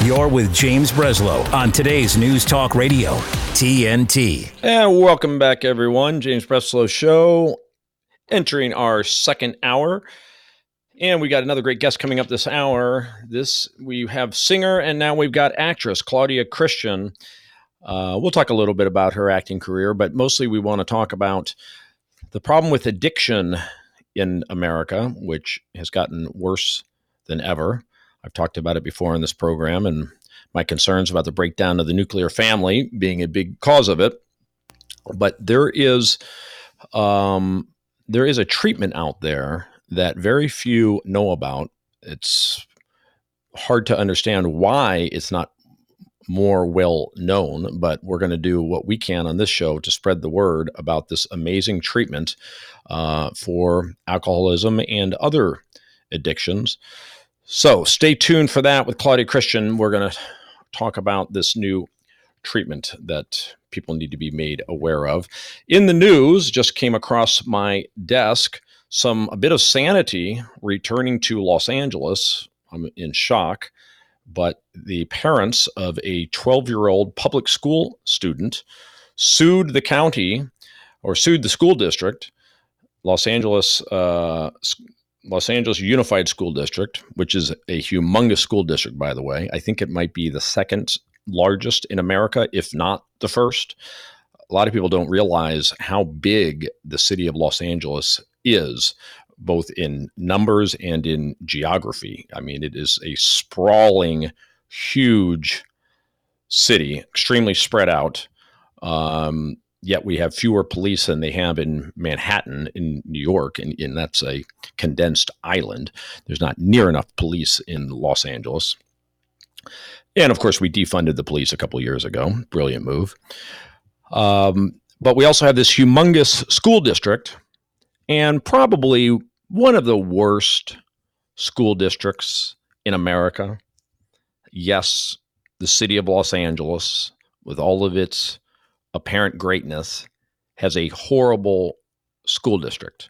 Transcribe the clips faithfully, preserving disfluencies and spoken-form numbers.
You're with James Breslow on today's News Talk Radio, T N T. And welcome back, everyone. James Breslow Show, entering our second hour. And we got another great guest coming up this hour. This, we have singer, and now we've got actress, Claudia Christian. Uh, we'll talk a little bit about her acting career, but mostly we want to talk about the problem with addiction in America, which has gotten worse than ever. I've talked about it before in this program, and my concerns about the breakdown of the nuclear family being a big cause of it. But there is um, there is a treatment out there that very few know about. It's hard to understand why it's not more well known, but we're going to do what we can on this show to spread the word about this amazing treatment uh, for alcoholism and other addictions. So stay tuned for that with Claudia Christian. We're going to talk about this new treatment that people need to be made aware of. In the news, just came across my desk, some a bit of sanity returning to Los Angeles. I'm in shock, but the parents of a twelve-year-old public school student sued the county or sued the school district, Los Angeles uh Los Angeles Unified School District, which is a humongous school district, by the way. I think it might be the second largest in America, if not the first. A lot of people don't realize how big the city of Los Angeles is, both in numbers and in geography. I mean, it is a sprawling, huge city, extremely spread out. Um, Yet we have fewer police than they have in Manhattan in New York, and, and that's a condensed island. There's not near enough police in Los Angeles. And of course, we defunded the police a couple of years ago. Brilliant move. Um, but we also have this humongous school district, and probably one of the worst school districts in America. Yes, the city of Los Angeles, with all of its apparent greatness, has a horrible school district.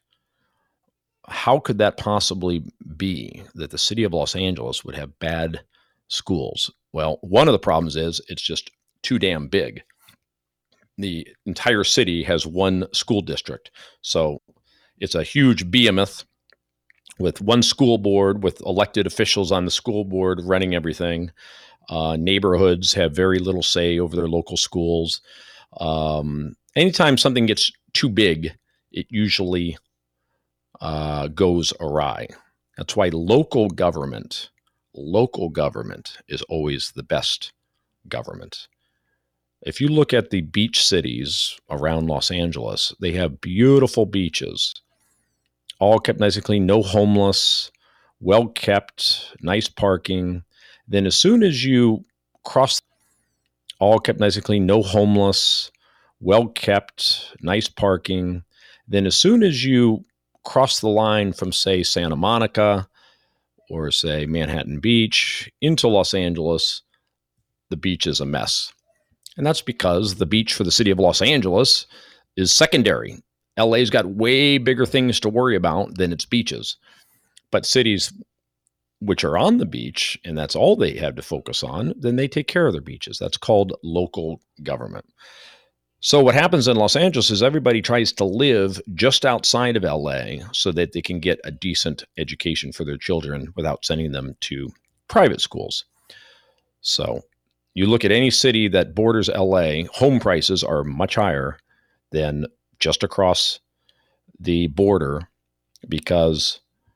How could that possibly be that the city of Los Angeles would have bad schools? Well, one of the problems is it's just too damn big. The entire city has one school district. So it's a huge behemoth with one school board, with elected officials on the school board running everything. Uh, neighborhoods have very little say over their local schools. Um, anytime something gets too big, it usually uh, goes awry. That's why local government, local government is always the best government. If you look at the beach cities around Los Angeles, they have beautiful beaches, all kept nice and clean, no homeless, well kept, nice parking. Then as soon as you cross all kept nice and clean, no homeless, well-kept, nice parking. Then as soon as you cross the line from, say, Santa Monica or, say, Manhattan Beach into Los Angeles, the beach is a mess. And that's because the beach for the city of Los Angeles is secondary. L A's got way bigger things to worry about than its beaches. But cities which are on the beach, and that's all they have to focus on, then they take care of their beaches. That's called local government. So what happens in Los Angeles is everybody tries to live just outside of L A so that they can get a decent education for their children without sending them to private schools. So you look at any city that borders L A, home prices are much higher than just across the border because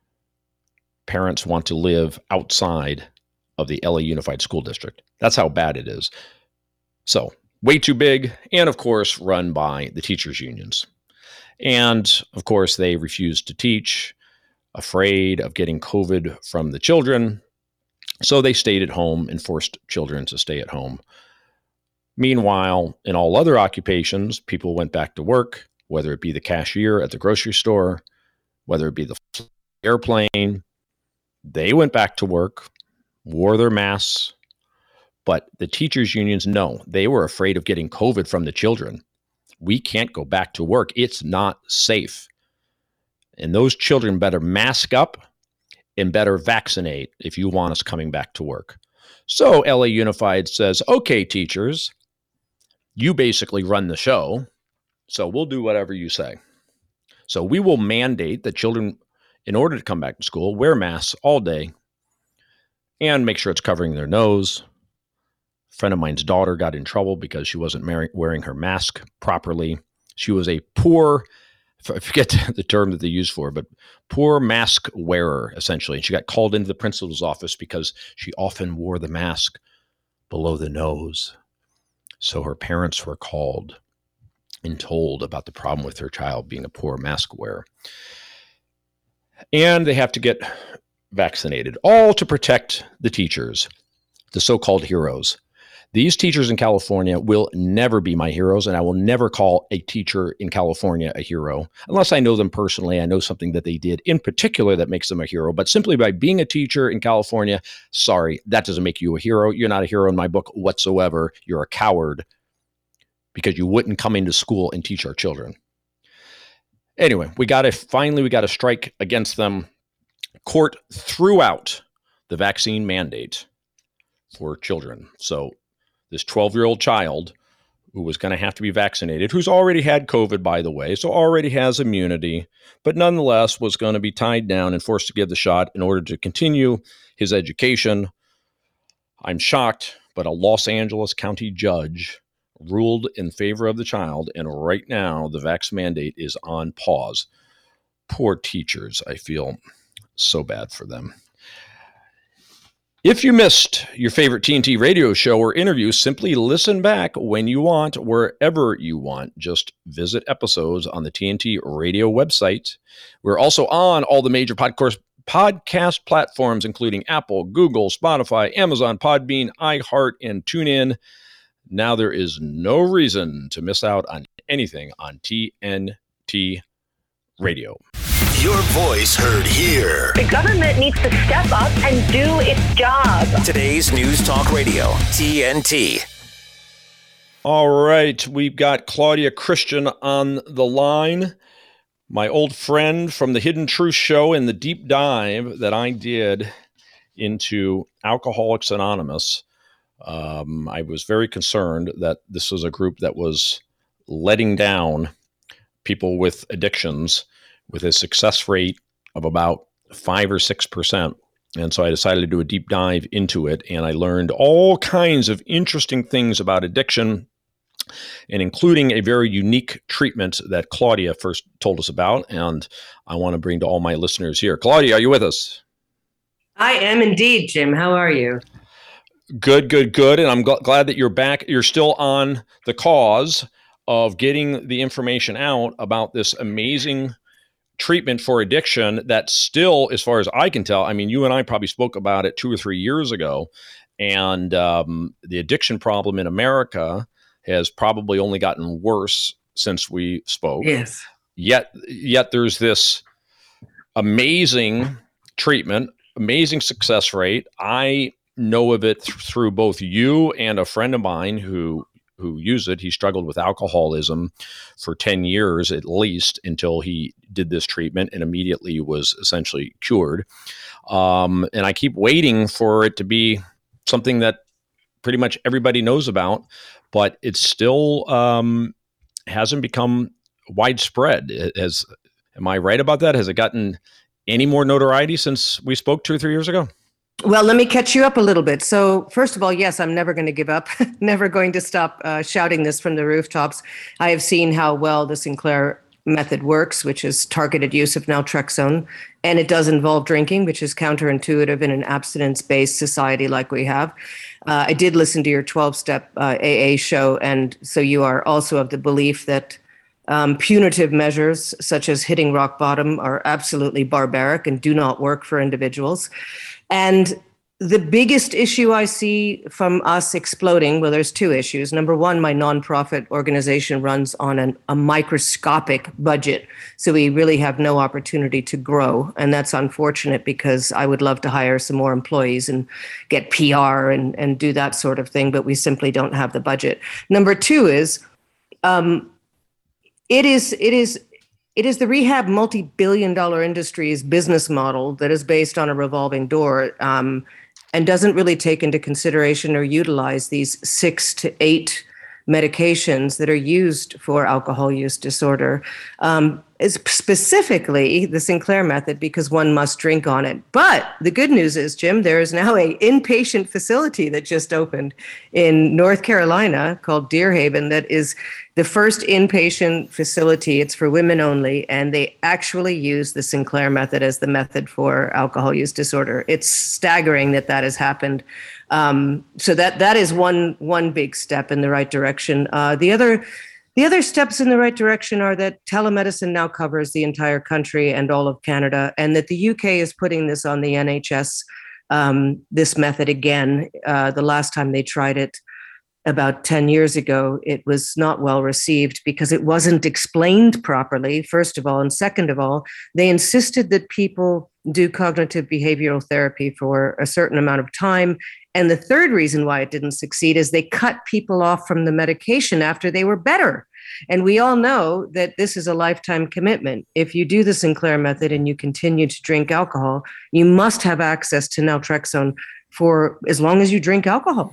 parents want to live outside of the L A Unified School District. That's how bad it is. So way too big, and of course run by the teachers' unions. And of course they refuse to teach, afraid of getting COVID from the children. So they stayed at home and forced children to stay at home. Meanwhile, in all other occupations, people went back to work, whether it be the cashier at the grocery store, whether it be the airplane. They went back to work, wore their masks, but the teachers' unions, no, they were afraid of getting COVID from the children. We can't go back to work. It's not safe. And those children better mask up and better vaccinate if you want us coming back to work. So L A Unified says, okay, teachers, you basically run the show, so we'll do whatever you say. So we will mandate that children, in order to come back to school, wear masks all day and make sure it's covering their nose. A friend of mine's daughter got in trouble because she wasn't wearing her mask properly. She was a poor, I forget the term that they use for, but poor mask wearer, essentially. And she got called into the principal's office because she often wore the mask below the nose. So her parents were called and told about the problem with her child being a poor mask wearer. And they have to get vaccinated, all to protect the teachers, the so-called heroes. These teachers in California will never be my heroes, and I will never call a teacher in California a hero unless I know them personally. I know something that they did in particular that makes them a hero. But simply by being a teacher in California, sorry, that doesn't make you a hero. You're not a hero in my book whatsoever. You're a coward because you wouldn't come into school and teach our children. Anyway, we got to finally, we got to strike against them. Court threw out the vaccine mandate for children. So this twelve-year-old child who was going to have to be vaccinated, who's already had COVID, by the way, so already has immunity, but nonetheless was going to be tied down and forced to give the shot in order to continue his education. I'm shocked, but a Los Angeles County judge ruled in favor of the child, and right now the vax mandate is on pause. Poor teachers. I feel so bad for them. If you missed your favorite T N T radio show or interview, simply listen back when you want, wherever you want. Just visit episodes on the T N T radio website. We're also on all the major podcast podcast platforms, including Apple, Google, Spotify, Amazon, Podbean, iHeart, and TuneIn. Now there is no reason to miss out on anything on T N T Radio. Your voice heard here. The government needs to step up and do its job. Today's News Talk Radio, T N T. All right, we've got Claudia Christian on the line, my old friend from the Hidden Truth Show and the deep dive that I did into Alcoholics Anonymous. Um, I was very concerned that this was a group that was letting down people with addictions with a success rate of about five or six percent. And so I decided to do a deep dive into it, and I learned all kinds of interesting things about addiction, and including a very unique treatment that Claudia first told us about, and I want to bring to all my listeners here. Claudia, are you with us? I am indeed, Jim. How are you? Good, good, good. And I'm gl- glad that you're back. You're still on the cause of getting the information out about this amazing treatment for addiction that still, as far as I can tell, I mean, you and I probably spoke about it two or three years ago, and um, the addiction problem in America has probably only gotten worse since we spoke. Yes. Yet, yet there's this amazing treatment, amazing success rate. I know of it th- through both you and a friend of mine who who used it. He struggled with alcoholism for ten years at least until he did this treatment and immediately was essentially cured. Um, and I keep waiting for it to be something that pretty much everybody knows about, but it still um, hasn't become widespread. It has, am I right about that? Has it gotten any more notoriety since we spoke two or three years ago? Well, let me catch you up a little bit. So first of all, yes, I'm never going to give up, never going to stop uh, shouting this from the rooftops. I have seen how well the Sinclair method works, which is targeted use of naltrexone. And it does involve drinking, which is counterintuitive in an abstinence-based society like we have. Uh, I did listen to your twelve-step uh, A A show, and so you are also of the belief that Um, punitive measures such as hitting rock bottom are absolutely barbaric and do not work for individuals. And the biggest issue I see from us exploding, well, there's two issues. Number one, my nonprofit organization runs on an, a microscopic budget. So we really have no opportunity to grow. And that's unfortunate because I would love to hire some more employees and get P R and, and do that sort of thing, but we simply don't have the budget. Number two is, um, It is it is it is the rehab multi-billion dollar industry's business model that is based on a revolving door. Um, and doesn't really take into consideration or utilize these six to eight medications that are used for alcohol use disorder, um, is specifically the Sinclair method, because one must drink on it. But the good news is, Jim, there is now a inpatient facility that just opened in North Carolina called Deer Haven that is the first inpatient facility. It's for women only, and they actually use the Sinclair method as the method for alcohol use disorder. It's staggering that that has happened. Um, so that that is one one big step in the right direction. Uh, the other the other steps in the right direction are that telemedicine now covers the entire country and all of Canada, and that the U K is putting this on the N H S, um, this method again. Uh, the last time they tried it about ten years ago, it was not well received because it wasn't explained properly, first of all. And second of all, they insisted that people do cognitive behavioral therapy for a certain amount of time. And the third reason why it didn't succeed is they cut people off from the medication after they were better. And we all know that this is a lifetime commitment. If you do the Sinclair method and you continue to drink alcohol, you must have access to naltrexone for as long as you drink alcohol.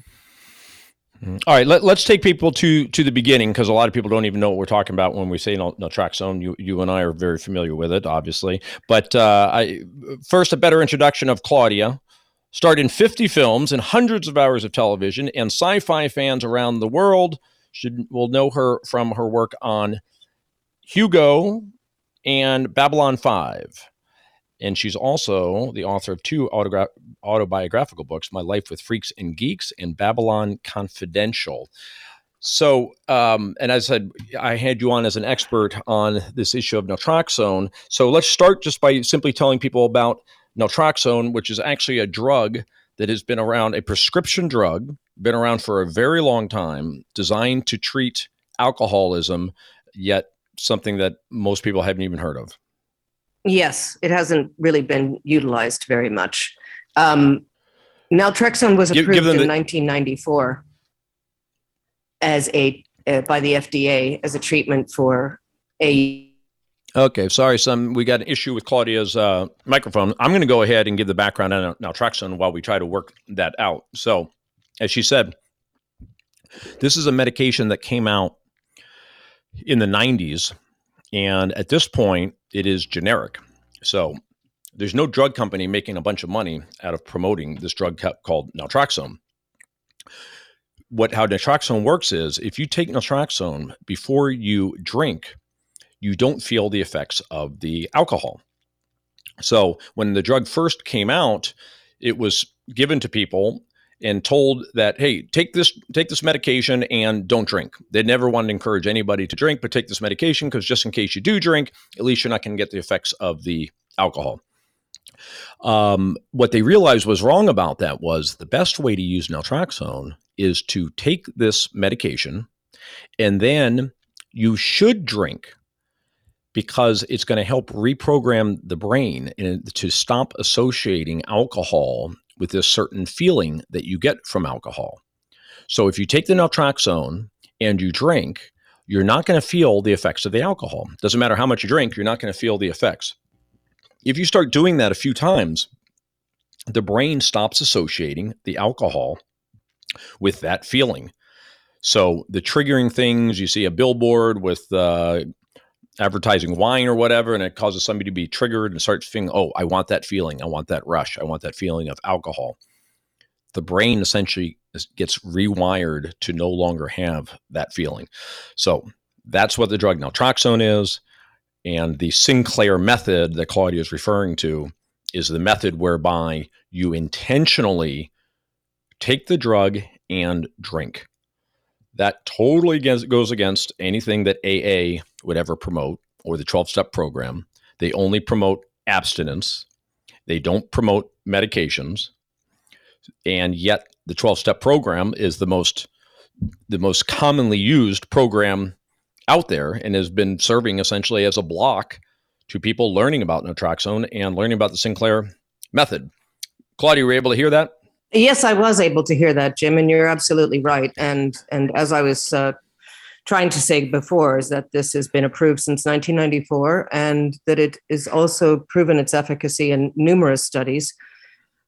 All right, let, let's take people to to the beginning, because a lot of people don't even know what we're talking about when we say nal- naltrexone. You you and I are very familiar with it, obviously. But uh, I, first, a better introduction of Claudia. Starred in fifty films and hundreds of hours of television, and sci-fi fans around the world should will know her from her work on Hugo and Babylon five. And she's also the author of two autogra- autobiographical books, My Life with Freaks and Geeks and Babylon Confidential. So, um, and as I said, I had you on as an expert on this issue of naltrexone. So let's start just by simply telling people about naltrexone, which is actually a drug that has been around, a prescription drug, been around for a very long time, designed to treat alcoholism, yet something that most people haven't even heard of. Yes, it hasn't really been utilized very much. Um, naltrexone was Give- approved give them in the- nineteen ninety-four as a uh, by the F D A as a treatment for a. Okay, sorry, some we got an issue with Claudia's uh, microphone. I'm going to go ahead and give the background on naltrexone while we try to work that out. So, as she said, this is a medication that came out in the nineties, and at this point, it is generic. So, there's no drug company making a bunch of money out of promoting this drug called naltrexone. What how naltrexone works is, if you take naltrexone before you drink, you don't feel the effects of the alcohol. So when the drug first came out, it was given to people and told that, hey, take this take this medication and don't drink. They never wanted to encourage anybody to drink, but take this medication because just in case you do drink, at least you're not going to get the effects of the alcohol. Um, what they realized was wrong about that was the best way to use naltrexone is to take this medication and then you should drink, because it's going to help reprogram the brain and to stop associating alcohol with this certain feeling that you get from alcohol. So if you take the naltrexone and you drink, you're not going to feel the effects of the alcohol. Doesn't matter how much you drink, you're not going to feel the effects. If you start doing that a few times, the brain stops associating the alcohol with that feeling. So the triggering things, you see a billboard with uh, advertising wine or whatever, and it causes somebody to be triggered and starts feeling, oh, I want that feeling. I want that rush. I want that feeling of alcohol. The brain essentially gets rewired to no longer have that feeling. So that's what the drug naltrexone is. And the Sinclair method that Claudia is referring to is the method whereby you intentionally take the drug and drink. That totally goes against anything that A A would ever promote, or the twelve-step program. They only promote abstinence. They don't promote medications. And yet the twelve-step program is the most the most commonly used program out there, and has been serving essentially as a block to people learning about naltrexone and learning about the Sinclair method. Claudia, were you able to hear that? Yes, I was able to hear that, Jim, and you're absolutely right. And and as I was uh, trying to say before, is that this has been approved since nineteen ninety-four, and that it is also proven its efficacy in numerous studies.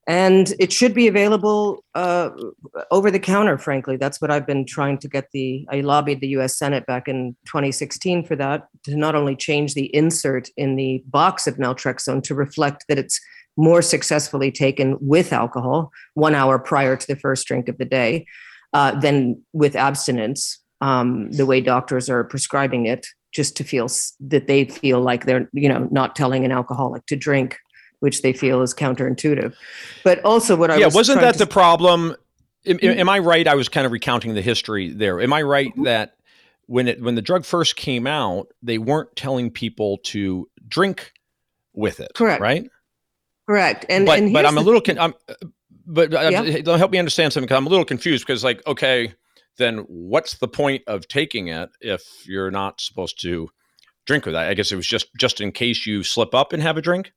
And it should be available uh, over the counter, frankly. That's what I've been trying to get the, I lobbied the U S Senate back in twenty sixteen for that, to not only change the insert in the box of naltrexone to reflect that it's more successfully taken with alcohol one hour prior to the first drink of the day uh, than with abstinence, um, the way doctors are prescribing it, just to feel s- that they feel like they're, you know, not telling an alcoholic to drink, which they feel is counterintuitive. But also what I yeah, was wasn't trying that to the problem? Am, am I right? I was kind of recounting the history there. Am I right that when it when the drug first came out, they weren't telling people to drink with it? Correct. Right. Correct. And but and but here's I'm a the little thing. con- I'm, but uh, Yeah. help me understand something, because I'm a little confused, because like, okay, then what's the point of taking it if you're not supposed to drink with that? I guess it was just just in case you slip up and have a drink.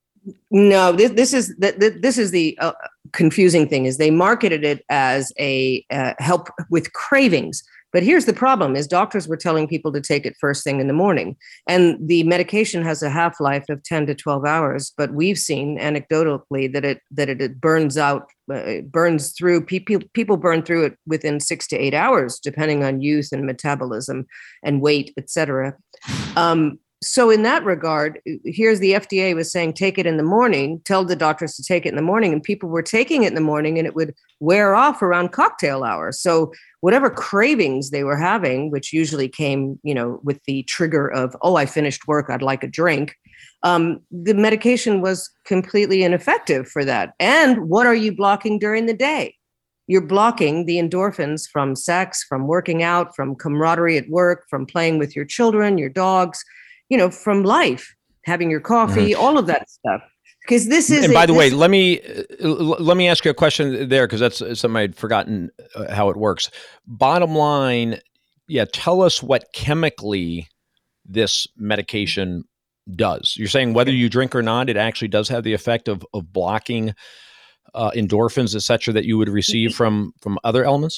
No, this this is the, this is the uh, confusing thing, is they marketed it as a uh, help with cravings. But here's the problem: is doctors were telling people to take it first thing in the morning, and the medication has a half-life of ten to twelve hours. But we've seen anecdotally that it that it, it burns out, uh, it burns through. People people burn through it within six to eight hours, depending on youth and metabolism and weight, et cetera. Um, So in that regard, here's the F D A was saying, take it in the morning, tell the doctors to take it in the morning. And people were taking it in the morning and it would wear off around cocktail hour. So whatever cravings they were having, which usually came, you know, with the trigger of, oh, I finished work, I'd like a drink. Um, the medication was completely ineffective for that. And what are you blocking during the day? You're blocking the endorphins from sex, from working out, from camaraderie at work, from playing with your children, your dogs, you know, from life, having your coffee, mm-hmm. all of that stuff. Because this is. And a, by the this, way, let me uh, let me ask you a question there, because that's something I'd forgotten uh, how it works. Bottom line, yeah, tell us what chemically this medication does. You're saying whether you drink or not, it actually does have the effect of of blocking uh, endorphins, et cetera, that you would receive from from other elements?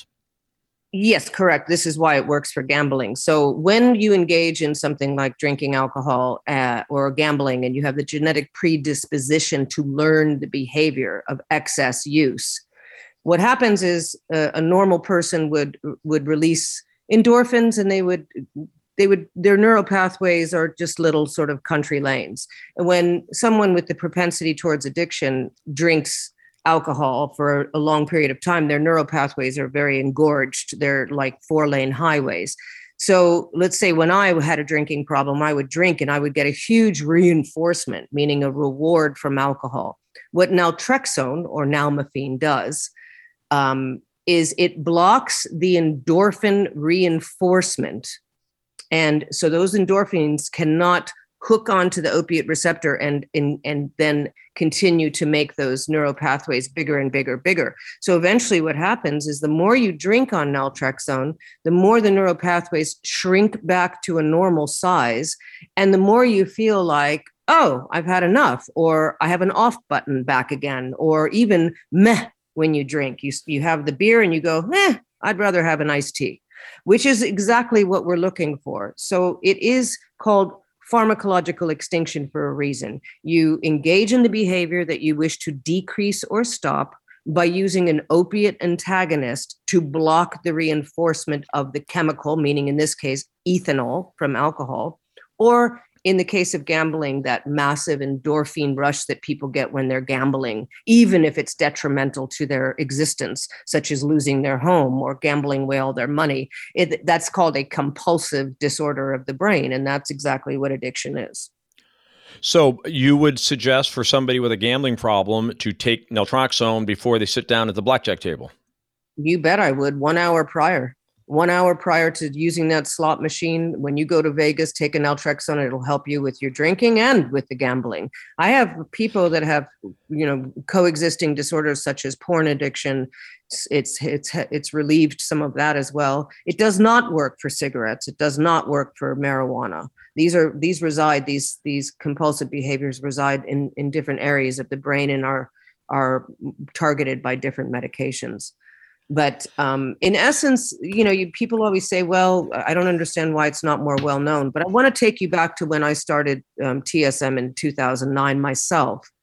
Yes, correct. This is why it works for gambling. So when you engage in something like drinking alcohol uh, or gambling, and you have the genetic predisposition to learn the behavior of excess use, what happens is uh, a normal person would would release endorphins, and they would they would their neural pathways are just little sort of country lanes. And when someone with the propensity towards addiction drinks alcohol for a long period of time, their neural pathways are very engorged. They're like four lane highways. So let's say when I had a drinking problem, I would drink and I would get a huge reinforcement, meaning a reward from alcohol. What naltrexone or nalmefene does um, is it blocks the endorphin reinforcement. And so those endorphins cannot hook onto the opiate receptor and, and, and then continue to make those neural pathways bigger and bigger, bigger. So eventually what happens is the more you drink on naltrexone, the more the neural pathways shrink back to a normal size. And the more you feel like, oh, I've had enough, or I have an off button back again, or even meh when you drink. You, you have the beer and you go, eh, I'd rather have an iced tea, which is exactly what we're looking for. So it is called pharmacological extinction for a reason. You engage in the behavior that you wish to decrease or stop by using an opiate antagonist to block the reinforcement of the chemical, meaning in this case, ethanol from alcohol, or in the case of gambling, that massive endorphin rush that people get when they're gambling, even if it's detrimental to their existence, such as losing their home or gambling away all their money. It, that's called a compulsive disorder of the brain, and that's exactly what addiction is. So you would suggest for somebody with a gambling problem to take naltrexone before they sit down at the blackjack table? You bet I would, one hour prior. One hour prior to using that slot machine, when you go to Vegas, take an naltrexone. It'll help you with your drinking and with the gambling. I have people that have, you know, coexisting disorders such as porn addiction. It's it's it's relieved some of that as well. It does not work for cigarettes. It does not work for marijuana. These are these reside these these compulsive behaviors reside in in different areas of the brain and are are targeted by different medications. But um, in essence, you know, you, people always say, well, I don't understand why it's not more well known. But I want to take you back to when I started um, T S M in two thousand nine myself.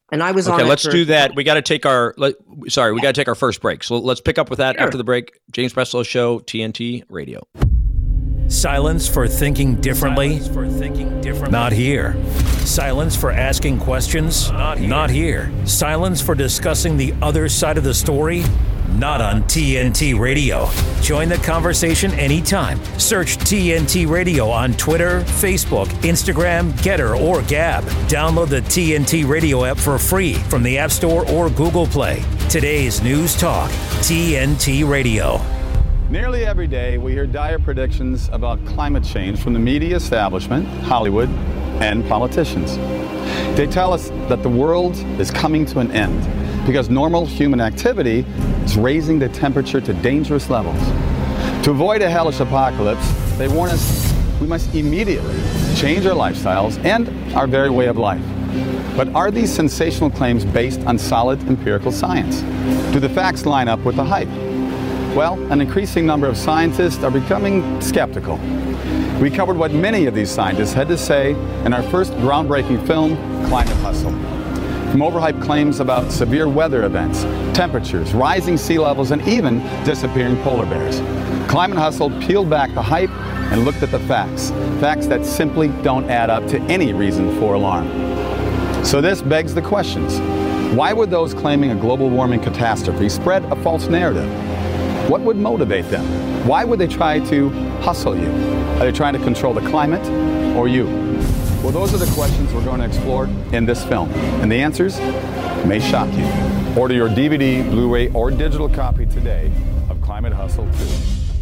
And I was on Okay, it let's for- do that. We got to take our, let, sorry, we got to take our first break. So let's pick up with that Sure. after the break. James Breslow Show, T N T Radio. Silence for thinking differently? Silence for thinking differently. Not here. Silence for asking questions? Not here. Not here. Silence for discussing the other side of the story? Not on T N T Radio. Join the conversation anytime. Search T N T Radio on Twitter, Facebook, Instagram, Getter, or Gab. Download the T N T Radio app for free from the App Store or Google Play. Today's News Talk, T N T Radio. Nearly every day, we hear dire predictions about climate change from the media establishment, Hollywood, and politicians. They tell us that the world is coming to an end because normal human activity is raising the temperature to dangerous levels. To avoid a hellish apocalypse, they warn us we must immediately change our lifestyles and our very way of life. But are these sensational claims based on solid empirical science? Do the facts line up with the hype? Well, an increasing number of scientists are becoming skeptical. We covered what many of these scientists had to say in our first groundbreaking film, Climate Hustle. From overhyped claims about severe weather events, temperatures, rising sea levels, and even disappearing polar bears, Climate Hustle peeled back the hype and looked at the facts, facts that simply don't add up to any reason for alarm. So this begs the questions. Why would those claiming a global warming catastrophe spread a false narrative? What would motivate them? Why would they try to hustle you? Are they trying to control the climate or you? Well, those are the questions we're going to explore in this film. And the answers may shock you. Order your D V D, Blu-ray, or digital copy today of Climate Hustle two.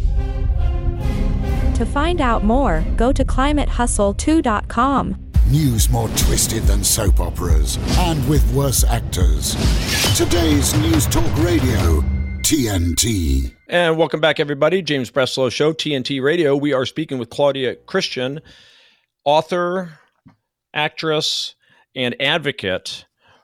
To find out more, go to climate hustle two dot com. News more twisted than soap operas and with worse actors. Today's News Talk Radio, T N T. And welcome back, everybody. James Breslow Show, T N T Radio. We are speaking with Claudia Christian, author, actress, and advocate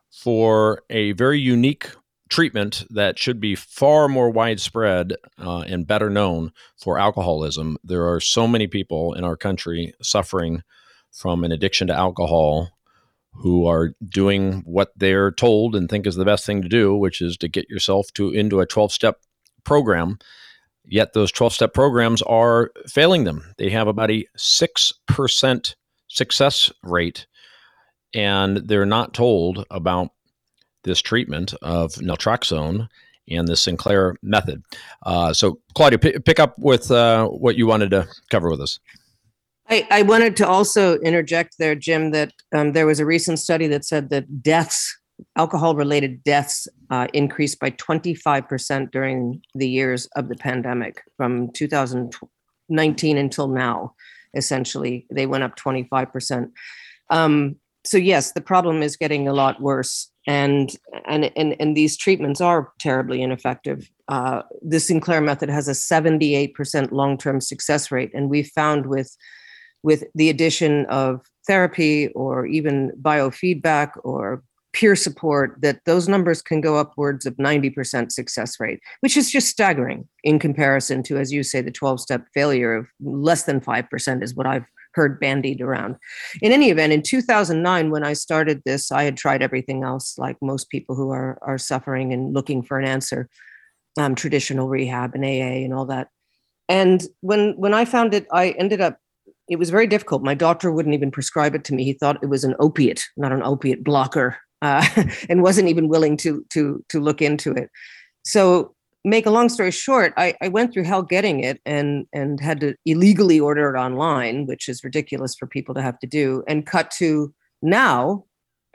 for a very unique treatment that should be far more widespread uh, and better known for alcoholism. There are so many people in our country suffering from an addiction to alcohol who are doing what they're told and think is the best thing to do, which is to get yourself to into a twelve-step program. Yet those twelve-step programs are failing them. They have about a six percent success rate, and they're not told about this treatment of naltrexone and the Sinclair method. Uh, so, Claudia, p- pick up with uh, what you wanted to cover with us. I, I wanted to also interject there, Jim, that um, there was a recent study that said that deaths, alcohol-related deaths, uh, increased by twenty-five percent during the years of the pandemic from two thousand nineteen until now. Essentially, they went up twenty-five percent. Um, so yes, the problem is getting a lot worse, and and and, and these treatments are terribly ineffective. Uh, the Sinclair method has a seventy-eight percent long-term success rate, and we found with with the addition of therapy or even biofeedback or peer support, that those numbers can go upwards of ninety percent success rate, which is just staggering in comparison to, as you say, the twelve-step failure of less than five percent is what I've heard bandied around. In any event, in two thousand nine, when I started this, I had tried everything else, like most people who are, are suffering and looking for an answer, um, traditional rehab and A A and all that. And when when I found it, I ended up, it was very difficult. My doctor wouldn't even prescribe it to me. He thought it was an opiate, not an opiate blocker, uh, and wasn't even willing to to to look into it. So, make a long story short, I, I went through hell getting it and and had to illegally order it online, which is ridiculous for people to have to do. And cut to now,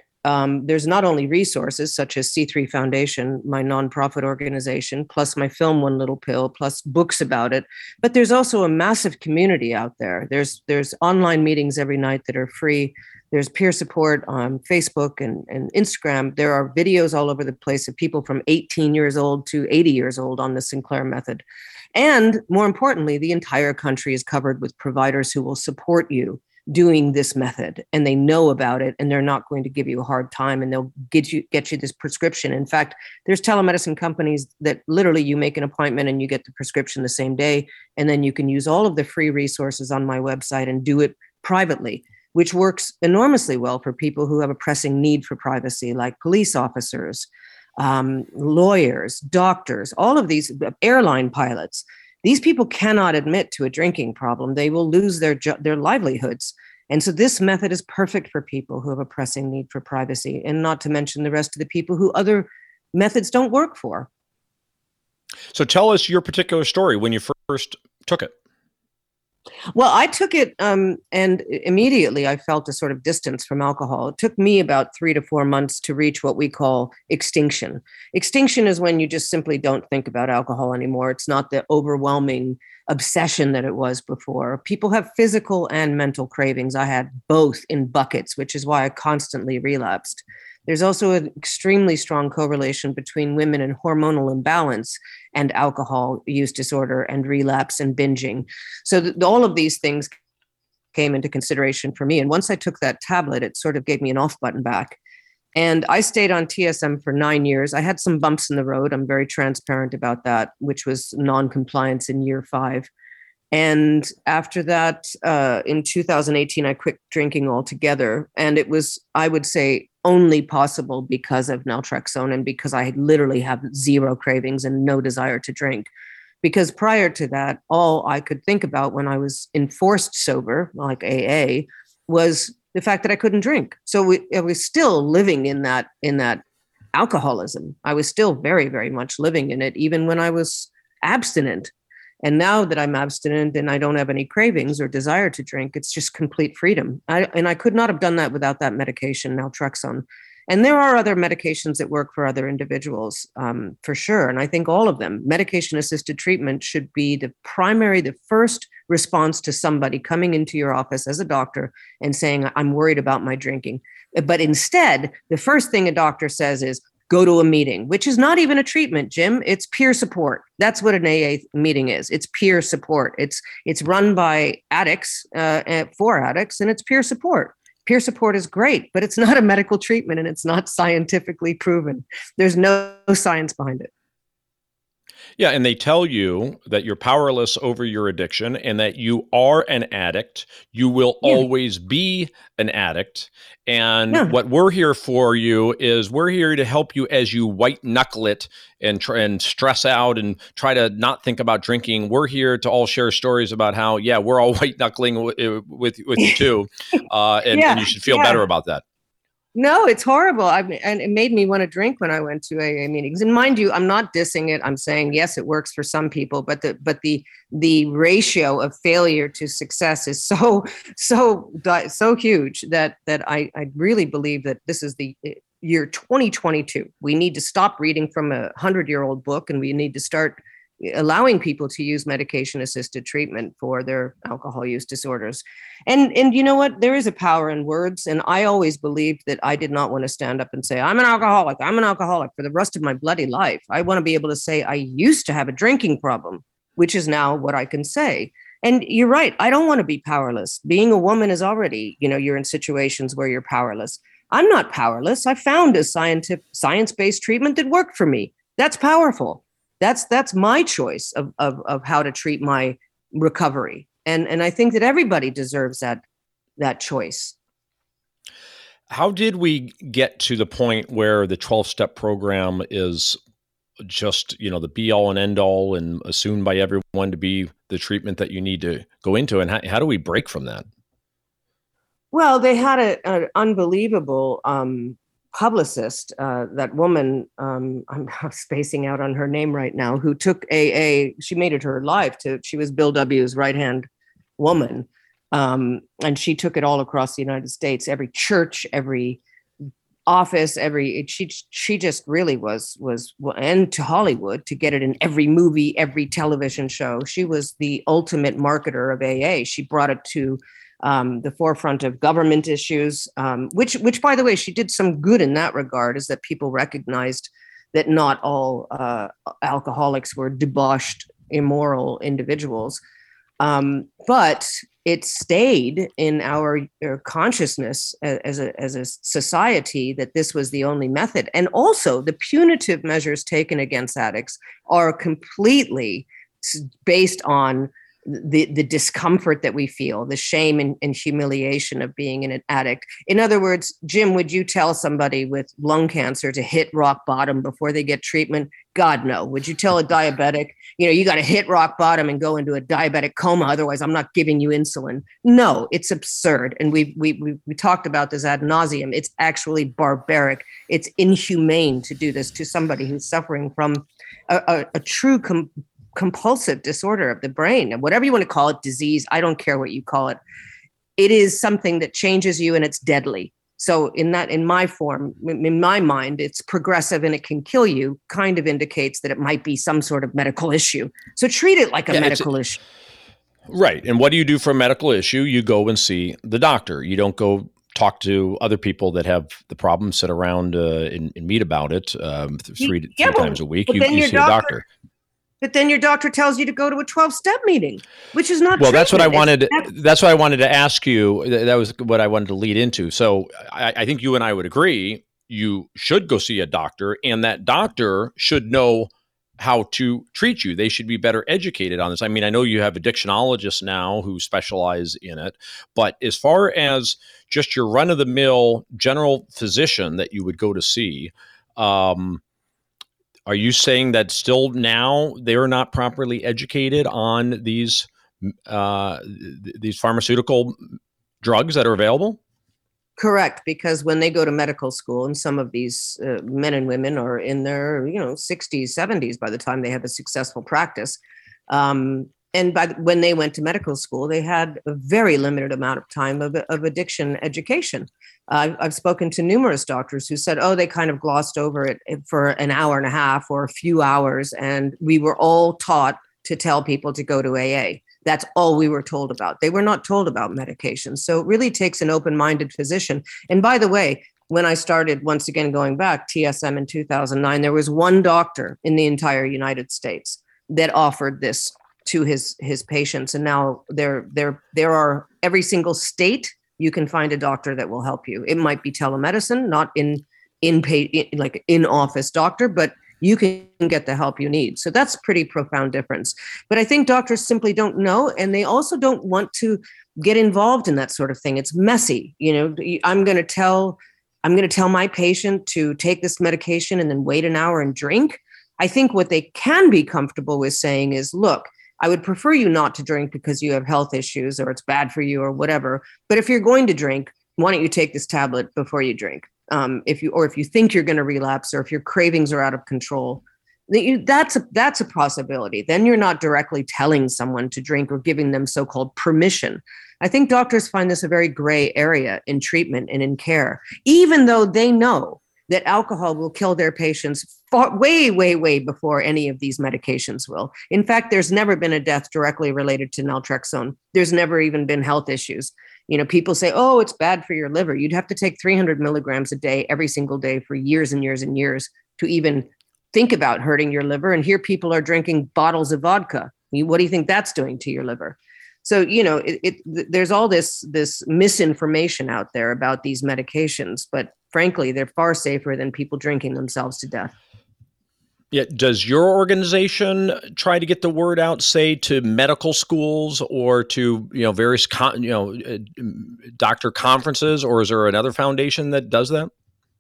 um, there's not only resources such as C three Foundation, my nonprofit organization, plus my film One Little Pill, plus books about it, but there's also a massive community out there. There's there's online meetings every night that are free. There's peer support on Facebook and, and Instagram. There are videos all over the place of people from eighteen years old to eighty years old on the Sinclair method. And more importantly, the entire country is covered with providers who will support you doing this method, and they know about it, and they're not going to give you a hard time, and they'll get you get you this prescription. In fact, there's telemedicine companies that literally you make an appointment and you get the prescription the same day, and then you can use all of the free resources on my website and do it privately. which works enormously well for people who have a pressing need for privacy, like police officers, um, lawyers, doctors, all of these, airline pilots. These people cannot admit to a drinking problem. They will lose their jo- their livelihoods. And so this method is perfect for people who have a pressing need for privacy, and not to mention the rest of the people who other methods don't work for. So tell us your particular story when you first took it. Well, I took it um, and immediately I felt a sort of distance from alcohol. It took me about three to four months to reach what we call extinction. Extinction is when you just simply don't think about alcohol anymore. It's not the overwhelming obsession that it was before. People have physical and mental cravings. I had both in buckets, which is why I constantly relapsed. There's also an extremely strong correlation between women and hormonal imbalance and alcohol use disorder and relapse and binging. So th- all of these things came into consideration for me. And once I took that tablet, it sort of gave me an off button back. And I stayed on T S M for nine years. I had some bumps in the road. I'm very transparent about that, which was non-compliance in year five. And after that, uh, in two thousand eighteen, I quit drinking altogether. And it was, I would say, only possible because of naltrexone and because I literally have zero cravings and no desire to drink. Because prior to that, all I could think about when I was enforced sober, like A A, was the fact that I couldn't drink. So we, I was still living in that, in that alcoholism. I was still very, very much living in it, even when I was abstinent. And now that I'm abstinent and I don't have any cravings or desire to drink, it's just complete freedom. I, and I could not have done that without that medication, naltrexone. And there are other medications that work for other individuals, um, for sure. And I think all of them, medication-assisted treatment should be the primary, the first response to somebody coming into your office as a doctor and saying, I'm worried about my drinking. But instead, the first thing a doctor says is, go to a meeting, which is not even a treatment, Jim. It's peer support. That's what an A A meeting is. It's peer support. It's it's run by addicts, uh, for addicts, and it's peer support. Peer support is great, but it's not a medical treatment and it's not scientifically proven. There's no science behind it. Yeah, and they tell you that you're powerless over your addiction and that you are an addict. You will yeah. always be an addict. And yeah. what we're here for you is we're here to help you as you white knuckle it and try and stress out and try to not think about drinking. We're here to all share stories about how, yeah, we're all white knuckling w- with, with you too. Uh, and, yeah. and you should feel yeah. better about that. No, it's horrible. I and it made me want to drink when I went to A A meetings. And mind you, I'm not dissing it. I'm saying, yes, it works for some people, but the but the the ratio of failure to success is so so so huge that that I, I really believe that this is the year twenty twenty-two. We need to stop reading from a hundred-year-old book, and we need to start allowing people to use medication-assisted treatment for their alcohol use disorders. And and you know what? There is a power in words. And I always believed that I did not want to stand up and say, I'm an alcoholic. I'm an alcoholic for the rest of my bloody life. I want to be able to say, I used to have a drinking problem, which is now what I can say. And you're right. I don't want to be powerless. Being a woman is already, you know, you're in situations where you're powerless. I'm not powerless. I found a scientific, science-based treatment that worked for me. That's powerful. That's that's my choice of, of of how to treat my recovery. And and I think that everybody deserves that that choice. How did we get to the point where the twelve-step program is just, you know, the be all and end all and assumed by everyone to be the treatment that you need to go into? And how, how do we break from that? Well, they had an unbelievable um publicist, uh, that woman, um, I'm spacing out on her name right now, who took A A, she made it her life to, she was Bill W.'s right-hand woman. Um, and she took it all across the United States, every church, every office, every, she, she just really was, was, and to Hollywood to get it in every movie, every television show. She was the ultimate marketer of A A. She brought it to Um, the forefront of government issues, um, which, which, by the way, she did some good in that regard, is that people recognized that not all uh, alcoholics were debauched, immoral individuals. Um, but it stayed in our, our consciousness as a, as a society that this was the only method. And also the punitive measures taken against addicts are completely based on the the discomfort that we feel, the shame and, and humiliation of being an addict. In other words, Jim, would you tell somebody with lung cancer to hit rock bottom before they get treatment? God, no. Would you tell a diabetic, you know, you got to hit rock bottom and go into a diabetic coma, otherwise I'm not giving you insulin? No, it's absurd. And we we we, we talked about this ad nauseum. It's actually barbaric. It's inhumane to do this to somebody who's suffering from a, a, a true com- compulsive disorder of the brain, and whatever you want to call it, disease, I don't care what you call it. It is something that changes you and it's deadly. So in that, in my form, in my mind, it's progressive and it can kill you, kind of indicates that it might be some sort of medical issue. So treat it like a yeah, medical issue. Right. And what do you do for a medical issue? You go and see the doctor. You don't go talk to other people that have the problem, sit around uh, and, and meet about it um, three, yeah, three but, times a week. You, you see doctor, a doctor. But then your doctor tells you to go to a twelve-step meeting, which is not. Well, that's what I it's, wanted. That's what I wanted to ask you. That was what I wanted to lead into. So I, I think you and I would agree. You should go see a doctor, and that doctor should know how to treat you. They should be better educated on this. I mean, I know you have addictionologists now who specialize in it, but as far as just your run-of-the-mill general physician that you would go to see, um, are you saying that still now they're not properly educated on these uh, th- these pharmaceutical drugs that are available? Correct, because when they go to medical school, and some of these uh, men and women are in their, you know, sixties, seventies by the time they have a successful practice. Um, and by the, when they went to medical school, they had a very limited amount of time of, of addiction education. Uh, I've, I've spoken to numerous doctors who said, oh, they kind of glossed over it for an hour and a half or a few hours. And we were all taught to tell people to go to A A. That's all we were told about. They were not told about medications. So it really takes an open-minded physician. And by the way, when I started, once again, going back, T S M in two thousand nine, there was one doctor in the entire United States that offered this to his his patients. And now there, there, there are every single state you can find a doctor that will help you. It might be telemedicine, not in in pay, in, like in office doctor, but you can get the help you need. So that's a pretty profound difference. But I think doctors simply don't know, and they also don't want to get involved in that sort of thing. It's messy. You know, I'm going to tell I'm going to tell my patient to take this medication and then wait an hour and drink. I think what they can be comfortable with saying is, look, I would prefer you not to drink because you have health issues or it's bad for you or whatever. But if you're going to drink, why don't you take this tablet before you drink? Um, if you or if you think you're going to relapse, or if your cravings are out of control, that you, that's a, that's a possibility. Then you're not directly telling someone to drink or giving them so-called permission. I think doctors find this a very gray area in treatment and in care, even though they know that alcohol will kill their patients far, way, way, way before any of these medications will. In fact, there's never been a death directly related to naltrexone. There's never even been health issues. You know, people say, oh, it's bad for your liver. You'd have to take three hundred milligrams a day, every single day for years and years and years to even think about hurting your liver. And here people are drinking bottles of vodka. What do you think that's doing to your liver? So, you know, it, it, there's all this, this misinformation out there about these medications, but frankly, they're far safer than people drinking themselves to death. Yeah. Does your organization try to get the word out, say, to medical schools or to, you know, various, con- you know, uh, doctor conferences, or is there another foundation that does that?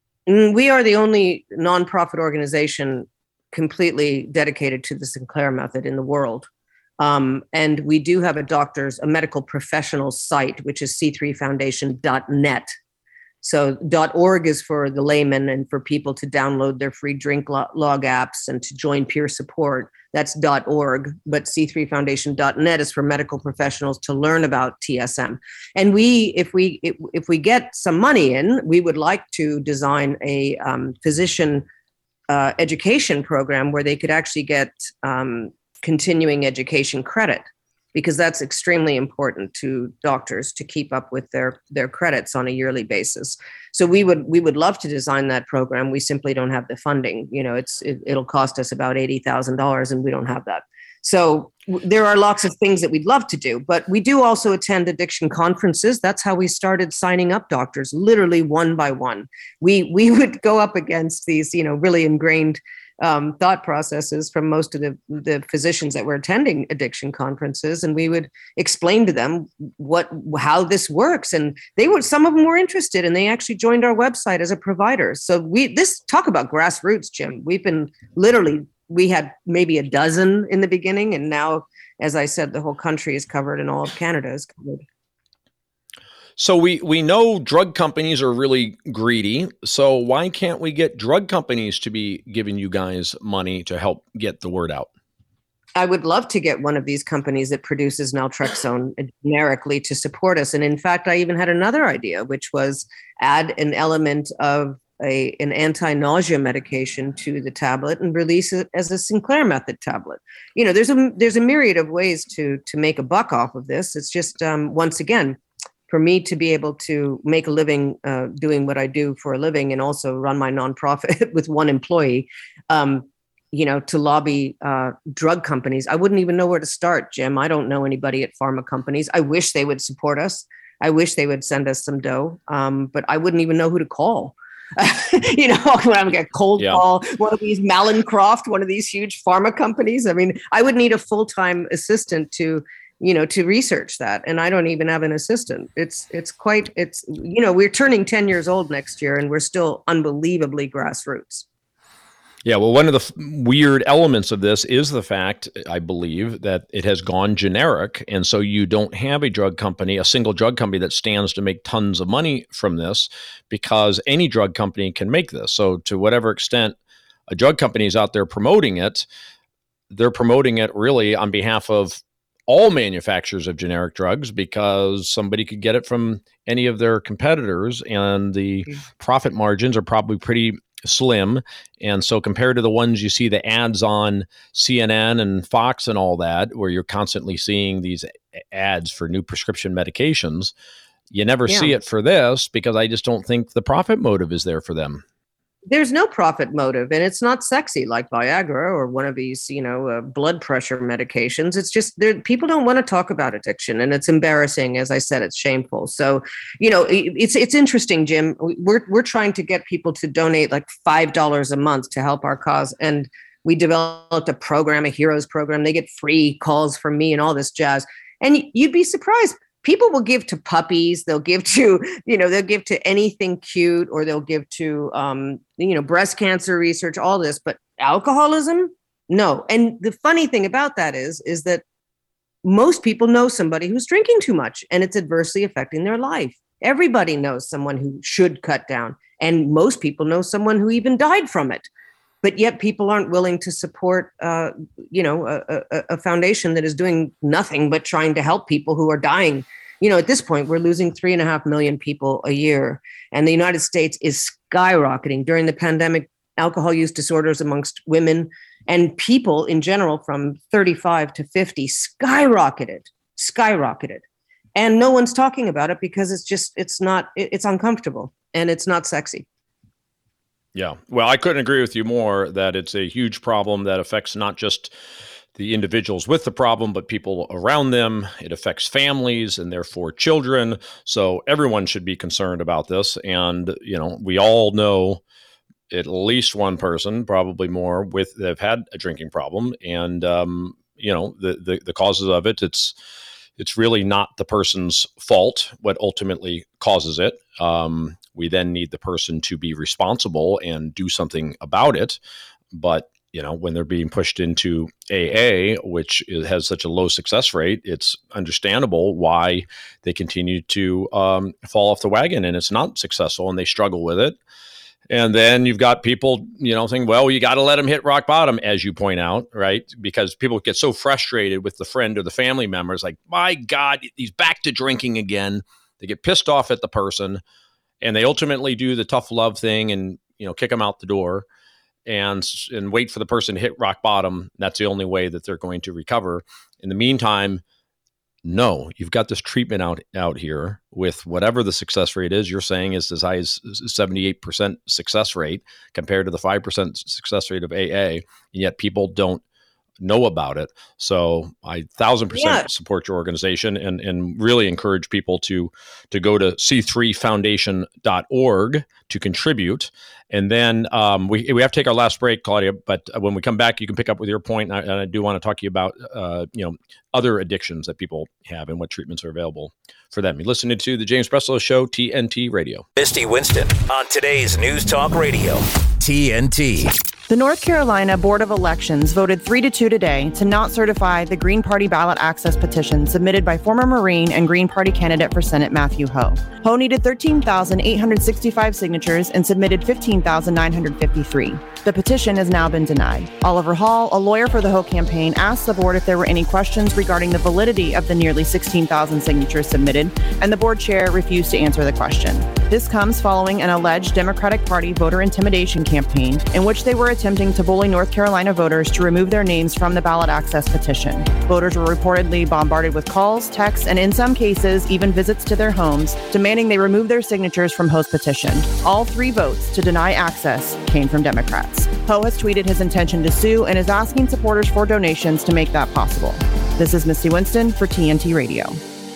We are the only nonprofit organization completely dedicated to the Sinclair method in the world. Um, and we do have a doctor's, a medical professional site, which is c three foundation dot net. So .org is for the layman and for people to download their free drink log apps and to join peer support. That's .org. But c three foundation dot net is for medical professionals to learn about T S M. And we, if we if, if we get some money in, we would like to design a um, physician uh, education program where they could actually get um, continuing education credit, because that's extremely important to doctors to keep up with their, their credits on a yearly basis. So we would we would love to design that program. We simply don't have the funding. You know, it's it, it'll cost us about eighty thousand dollars, and we don't have that. So w- there are lots of things that we'd love to do, but we do also attend addiction conferences. That's how we started signing up doctors, literally one by one. We we would go up against these, you know, really ingrained um, thought processes from most of the, the physicians that were attending addiction conferences. And we would explain to them what, how this works. And they were, some of them were interested, and they actually joined our website as a provider. So we, this talk about grassroots, Jim, we've been literally, we had maybe a dozen in the beginning. And now, as I said, the whole country is covered and all of Canada is covered. So we, we know drug companies are really greedy. So why can't we get drug companies to be giving you guys money to help get the word out? I would love to get one of these companies that produces naltrexone generically to support us. And in fact, I even had another idea, which was add an element of a, an anti-nausea medication to the tablet and release it as a Sinclair method tablet. You know, there's a, there's a myriad of ways to, to make a buck off of this. It's just, um, once again, for me to be able to make a living uh, doing what I do for a living and also run my nonprofit with one employee, um, you know, to lobby uh, drug companies, I wouldn't even know where to start, Jim. I don't know anybody at pharma companies. I wish they would support us. I wish they would send us some dough, um, but I wouldn't even know who to call. you know, when I'm going to cold yeah. call one of these Mallinckrodt, one of these huge pharma companies. I mean, I would need a full-time assistant to you know, to research that. And I don't even have an assistant. It's, it's quite, it's, you know, we're turning ten years old next year and we're still unbelievably grassroots. Yeah. Well, one of the f- weird elements of this is the fact, I believe, that it has gone generic. And so you don't have a drug company, a single drug company that stands to make tons of money from this, because any drug company can make this. So to whatever extent a drug company is out there promoting it, they're promoting it really on behalf of all manufacturers of generic drugs, because somebody could get it from any of their competitors, and the mm-hmm. profit margins are probably pretty slim. And so compared to the ones you see the ads on C N N and Fox and all that, where you're constantly seeing these ads for new prescription medications, you never yeah. see it for this, because I just don't think the profit motive is there for them. There's no profit motive, and it's not sexy like Viagra or one of these, you know, uh, blood pressure medications. It's just there. People don't want to talk about addiction, and it's embarrassing. As I said, it's shameful. So, you know, it, it's it's interesting, Jim. We're we're trying to get people to donate like five dollars a month to help our cause, and we developed a program, a Heroes program. They get free calls from me and all this jazz, and you'd be surprised. People will give to puppies. They'll give to, you know, they'll give to anything cute, or they'll give to, um, you know, breast cancer research, all this, but alcoholism, no. And the funny thing about that is, is that most people know somebody who's drinking too much and it's adversely affecting their life. Everybody knows someone who should cut down. And most people know someone who even died from it. But yet people aren't willing to support, uh, you know, a, a, a foundation that is doing nothing but trying to help people who are dying. You know, at this point, we're losing three and a half million people a year. And the United States is skyrocketing. During the pandemic, alcohol use disorders amongst women and people in general from thirty-five to fifty skyrocketed, skyrocketed. And no one's talking about it because it's just, it's not, it's uncomfortable and it's not sexy. Yeah. Well, I couldn't agree with you more that it's a huge problem that affects not just the individuals with the problem, but people around them. It affects families and therefore children. So everyone should be concerned about this. And, you know, we all know at least one person, probably more, with that have had a drinking problem. And, um, you know, the, the, the causes of it, it's, it's really not the person's fault what ultimately causes it. Um, we then need the person to be responsible and do something about it. But, you know, when they're being pushed into A A, which has such a low success rate, it's understandable why they continue to um, fall off the wagon and it's not successful and they struggle with it. And then you've got people, you know, saying, well, you got to let them hit rock bottom, as you point out, right? Because people get so frustrated with the friend or the family members, like, my God, he's back to drinking again. They get pissed off at the person and they ultimately do the tough love thing and, you know, kick them out the door and, and wait for the person to hit rock bottom. That's the only way that they're going to recover. In the meantime, no, you've got this treatment out, out here with whatever the success rate is. You're saying is as high as seventy-eight percent success rate compared to the five percent success rate of A A. And yet people don't know about it. So I thousand percent Yeah. support your organization and, and really encourage people to, to go to c three foundation dot org to contribute. And then um, we we have to take our last break, Claudia. But when we come back, you can pick up with your point. And I, and I do want to talk to you about uh, you know other addictions that people have and what treatments are available for them. You're listening to the James Breslow Show, T N T Radio. Misty Winston on today's News Talk Radio, T N T. The North Carolina Board of Elections voted three to two today to not certify the Green Party ballot access petition submitted by former Marine and Green Party candidate for Senate Matthew Hoh. Hoh needed thirteen thousand eight hundred sixty-five signatures and submitted fifteen thousand nine hundred fifty-three. The petition has now been denied. Oliver Hall, a lawyer for the Hoh campaign, asked the board if there were any questions regarding the validity of the nearly sixteen thousand signatures submitted, and the board chair refused to answer the question. This comes following an alleged Democratic Party voter intimidation campaign in which they were attempting to bully North Carolina voters to remove their names from the ballot access petition. Voters were reportedly bombarded with calls, texts, and in some cases, even visits to their homes, demanding they remove their signatures from Hoh's petition. All three votes to deny access came from Democrats. Hoh has tweeted his intention to sue and is asking supporters for donations to make that possible. This is Misty Winston for T N T Radio.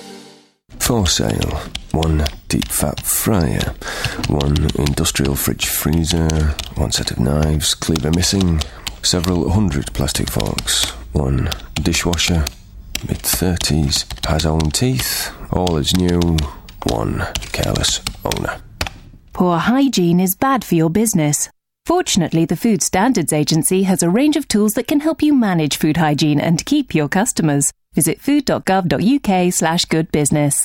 For sale, one deep fat fryer, one industrial fridge freezer, one set of knives, cleaver missing, several hundred plastic forks, one dishwasher, mid thirties, has own teeth, all is new, one careless owner. Poor hygiene is bad for your business. Fortunately, the Food Standards Agency has a range of tools that can help you manage food hygiene and keep your customers. Visit food.gov.uk slash good business.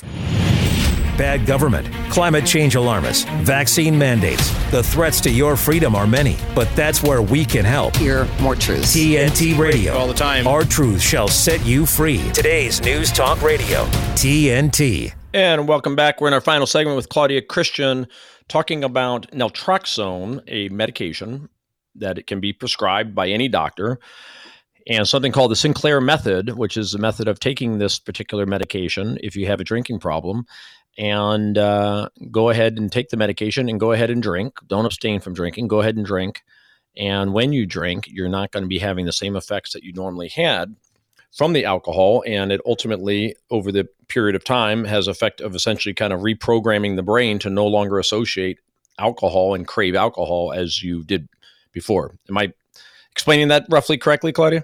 Bad government, climate change alarmists, vaccine mandates. The threats to your freedom are many, but that's where we can help. Hear more truths. T N T Radio. All the time. Our truth shall set you free. Today's News Talk Radio. T N T. And welcome back. We're in our final segment with Claudia Christian talking about naltrexone, a medication that it can be prescribed by any doctor, and something called the Sinclair method, which is a method of taking this particular medication if you have a drinking problem. And uh, go ahead and take the medication and go ahead and drink. Don't abstain from drinking. Go ahead and drink. And when you drink, you're not going to be having the same effects that you normally had from the alcohol. And it ultimately, over the period of time, has effect of essentially kind of reprogramming the brain to no longer associate alcohol and crave alcohol as you did before. Am I explaining that roughly correctly, Claudia?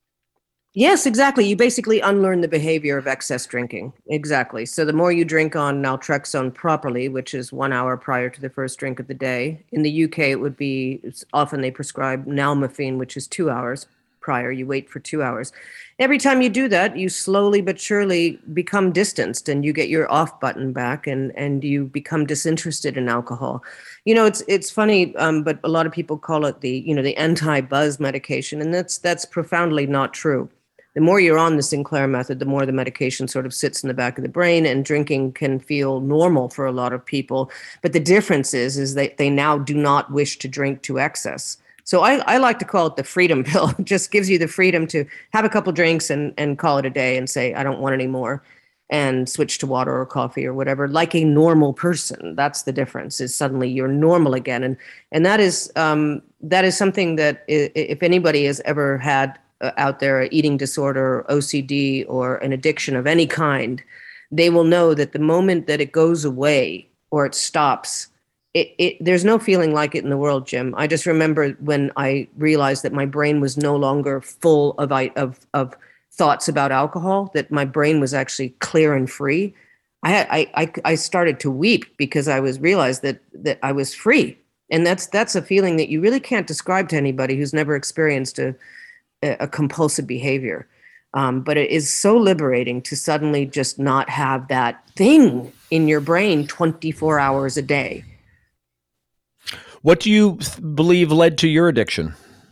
Yes, exactly. You basically unlearn the behavior of excess drinking. Exactly. So the more you drink on naltrexone properly, which is one hour prior to the first drink of the day. In the U K, it would be, often they prescribe nalmefene, which is two hours prior. You wait for two hours. Every time you do that, you slowly but surely become distanced and you get your off button back and, and you become disinterested in alcohol. You know, it's it's funny, um, but a lot of people call it the, you know, the anti-buzz medication, and that's that's profoundly not true. The more you're on the Sinclair method, the more the medication sort of sits in the back of the brain, and drinking can feel normal for a lot of people. But the difference is, is that they now do not wish to drink to excess. So I, I like to call it the freedom pill. It just gives you the freedom to have a couple drinks and, and call it a day and say, I don't want any more, and switch to water or coffee or whatever, like a normal person. That's the difference, is suddenly you're normal again. And and that is um, that is something that if anybody has ever had uh, out there an eating disorder, or O C D, or an addiction of any kind, they will know that the moment that it goes away or it stops, It, it, there's no feeling like it in the world, Jim. I just remember when I realized that my brain was no longer full of of of thoughts about alcohol, that my brain was actually clear and free. I had, I, I I started to weep because I was realized that that I was free, and that's that's a feeling that you really can't describe to anybody who's never experienced a a compulsive behavior. Um, but it is so liberating to suddenly just not have that thing in your brain twenty-four hours a day. What do you th- believe led to your addiction?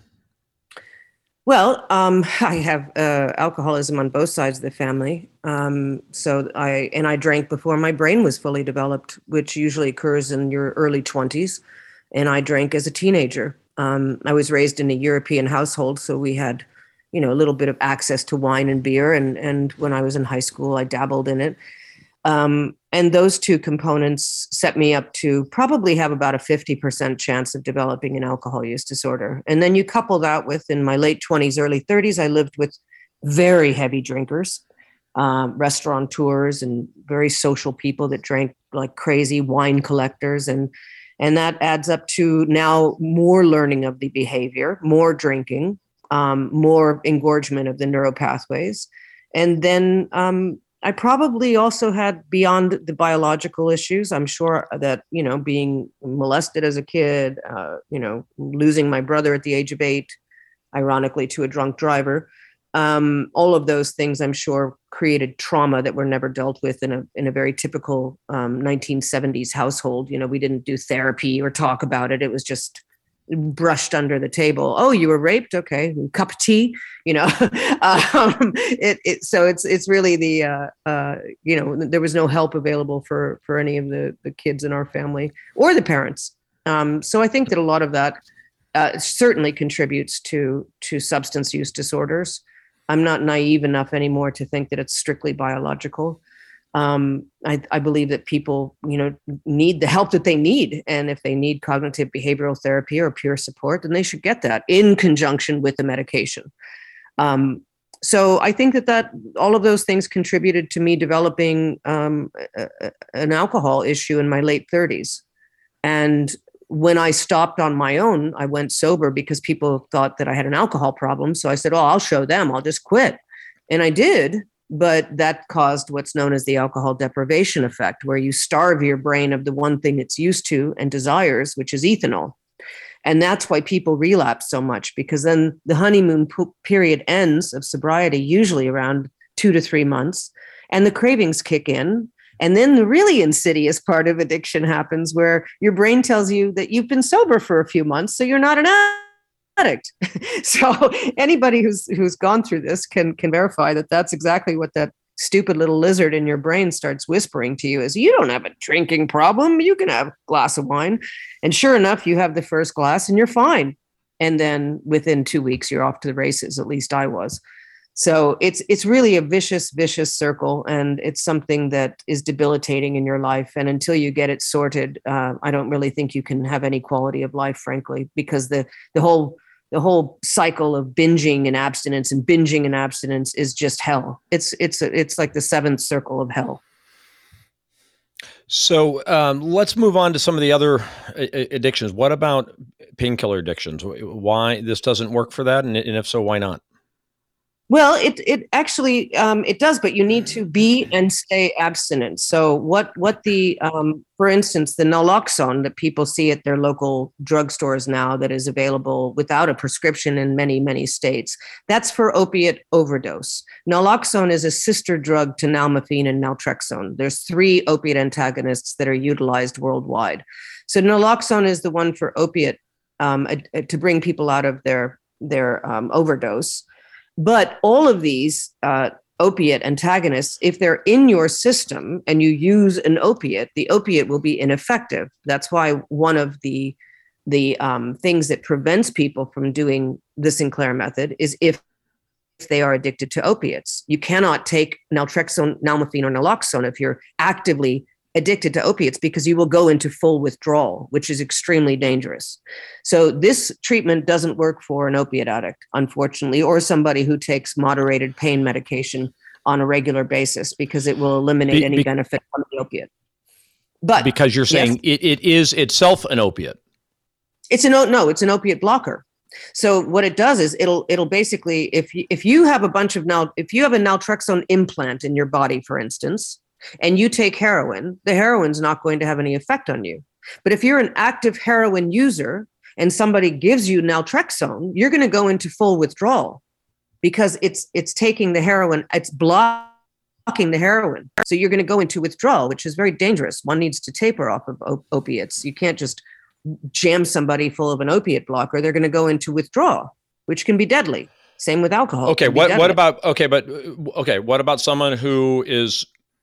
Well, um, I have uh, alcoholism on both sides of the family. Um, so I and I drank before my brain was fully developed, which usually occurs in your early twenties. And I drank as a teenager. Um, I was raised in a European household, so we had, you know, a little bit of access to wine and beer. And and when I was in high school, I dabbled in it. Um, And those two components set me up to probably have about a fifty percent chance of developing an alcohol use disorder. And then you couple that with, in my late twenties, early thirties, I lived with very heavy drinkers, um, restaurateurs, and very social people that drank like crazy, wine collectors. And, and that adds up to now more learning of the behavior, more drinking, um, more engorgement of the neuropathways. And then um, I probably also had, beyond the biological issues, I'm sure that, you know, being molested as a kid, uh, you know, losing my brother at the age of eight, ironically, to a drunk driver, um, all of those things, I'm sure, created trauma that were never dealt with in a in a very typical um, nineteen seventies household. You know, we didn't do therapy or talk about it. It was just brushed under the table. Oh, you were raped? Okay, cup of tea. You know, um, it, it. So it's it's really the uh, uh, you know, there was no help available for for any of the the kids in our family or the parents. Um, so I think that a lot of that uh, certainly contributes to to substance use disorders. I'm not naive enough anymore to think that it's strictly biological. Um, I, I believe that people, you know, need the help that they need. And if they need cognitive behavioral therapy or peer support, then they should get that in conjunction with the medication. Um, so I think that, that all of those things contributed to me developing um, a, a, an alcohol issue in my late thirties. And when I stopped on my own, I went sober because people thought that I had an alcohol problem. So I said, oh, I'll show them. I'll just quit. And I did. But that caused what's known as the alcohol deprivation effect, where you starve your brain of the one thing it's used to and desires, which is ethanol. And that's why people relapse so much, because then the honeymoon po- period ends of sobriety, usually around two to three months, and the cravings kick in. And then the really insidious part of addiction happens, where your brain tells you that you've been sober for a few months, so you're not an addict. So anybody who's who's gone through this can can verify that that's exactly what that stupid little lizard in your brain starts whispering to you: is you don't have a drinking problem, you can have a glass of wine. And sure enough, you have the first glass and you're fine. And then within two weeks, you're off to the races. At least I was. So it's it's really a vicious, vicious circle, and it's something that is debilitating in your life. And until you get it sorted, uh, I don't really think you can have any quality of life, frankly, because the the whole the whole cycle of binging and abstinence and binging and abstinence is just hell. It's it's it's like the seventh circle of hell. So um, let's move on to some of the other addictions. What about painkiller addictions? Why this doesn't work for that, and if so, why not? Well, it it actually um, it does, but you need to be and stay abstinent. So what what the um, for instance, the naloxone that people see at their local drugstores now, that is available without a prescription in many many states, that's for opiate overdose. Naloxone is a sister drug to nalmefene and naltrexone. There's three opiate antagonists that are utilized worldwide. So naloxone is the one for opiate um, to bring people out of their their um, overdose. But all of these uh, opiate antagonists, if they're in your system and you use an opiate, the opiate will be ineffective. That's why one of the the um, things that prevents people from doing the Sinclair method is if they are addicted to opiates. You cannot take naltrexone, nalmefene, or naloxone if you're actively addicted to opiates, because you will go into full withdrawal, which is extremely dangerous. So this treatment doesn't work for an opiate addict, unfortunately, or somebody who takes moderated pain medication on a regular basis, because it will eliminate be, any be, benefit from the opiate. But because you're saying yes, it, it is itself an opiate. It's an no, it's an opiate blocker. So what it does is it'll it'll basically, if you, if you have a bunch of now, if you have a naltrexone implant in your body, for instance, and you take heroin, the heroin's not going to have any effect on you. But if you're an active heroin user and somebody gives you naltrexone, you're going to go into full withdrawal, because it's it's taking the heroin, it's blocking the heroin. So you're going to go into withdrawal, which is very dangerous. One needs to taper off of op- opiates. You can't just jam somebody full of an opiate blocker. They're going to go into withdrawal, which can be deadly. Same with alcohol. Okay, what what about okay, but okay, what about someone who is